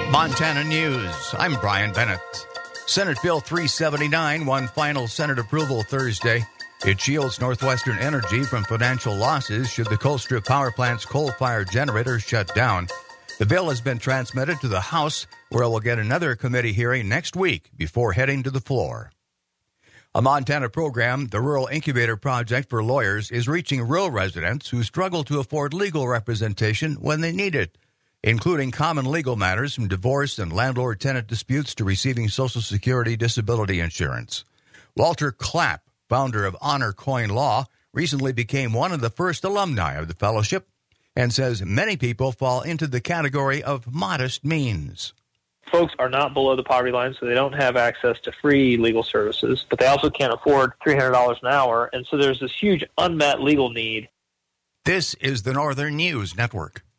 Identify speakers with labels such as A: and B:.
A: Montana News. I'm Brian Bennett. Senate Bill 379 won final Senate approval Thursday. It shields Northwestern Energy from financial losses should the Colstrip Power Plant's coal-fired generators shut down. The bill has been transmitted to the House, where it will get another committee hearing next week before heading to the floor. A Montana program, the Rural Incubator Project for Lawyers, is reaching rural residents who struggle to afford legal representation when they need it, including common legal matters from divorce and landlord-tenant disputes to receiving Social Security disability insurance. Walter Clapp, founder of Honor Coin Law, recently became one of the first alumni of the fellowship and says many people fall into the category of modest means.
B: Folks are not below the poverty line, so they don't have access to free legal services, but they also can't afford $300 an hour, and so there's this huge unmet legal need.
A: This is the Northern News Network.